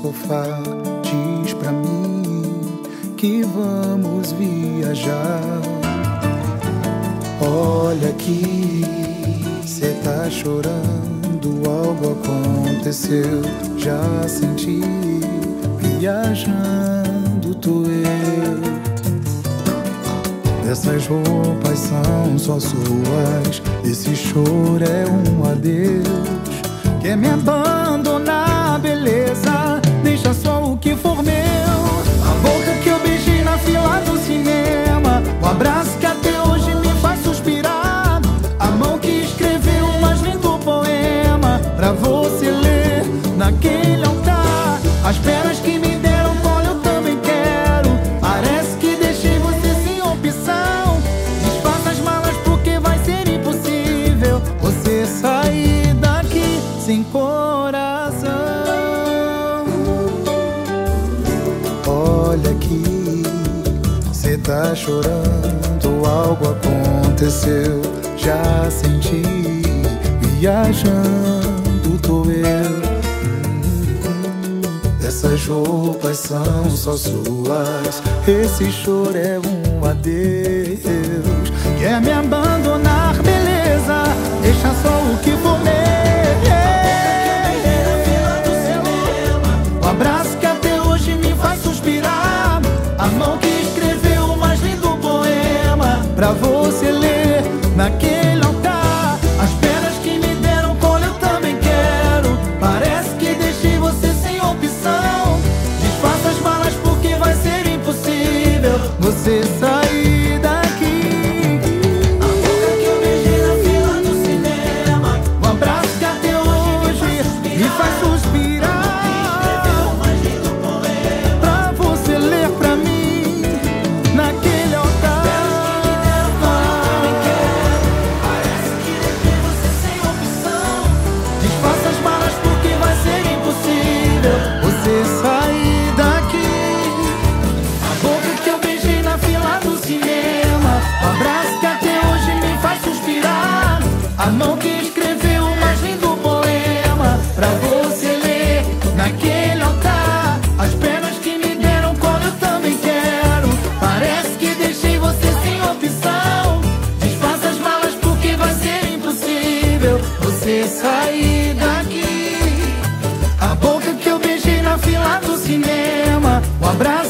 sofá, diz pra mim que vamos viajar. Olha aqui, cê tá chorando, algo aconteceu, já senti. Viajando tô eu. Essas roupas são só suas, esse choro é um adeus. Quer me abandonar, beleza, deixa só o que for meu. A boca que eu beijei na fila do cinema, o abraço que até hoje me faz suspirar, a mão que escreveu o mais lindo poema pra você ler naquele altar. As pernas que me deram colo eu também quero, parece que deixei você sem opção. Desfaça as malas porque vai ser impossível você sair daqui sem coração. Olha aqui, cê tá chorando, algo aconteceu, já senti. Viajando tô eu. Essas roupas são só suas, esse choro é um adeus. Quer me abandonar, beleza, deixa só o que for meu. O abraço que até hoje me faz suspirar, a mão que escreveu o mais lindo poema pra você ler naquele altar. As pernas que me deram colo eu também quero, parece que deixei você sem opção. Desfaça as malas porque vai ser impossível você sair daqui. A boca que eu beijei na fila do cinema, o abraço que até hoje me faz suspirar, pra você ler pra mim naquele altar. Parece que deixei você sem opção. Desfaça as malas porque vai ser impossível você sair daqui. A boca que eu beijei na fila do cinema, o abraço que até hoje me faz suspirar, a mão que escreveu o mais lindo poema pra você ler naquele altar. As pernas que me deram colo eu também quero, parece que deixei você sem opção. Desfaça as malas porque vai ser impossível você sair daqui. A boca que eu beijei na fila do cinema, o abraço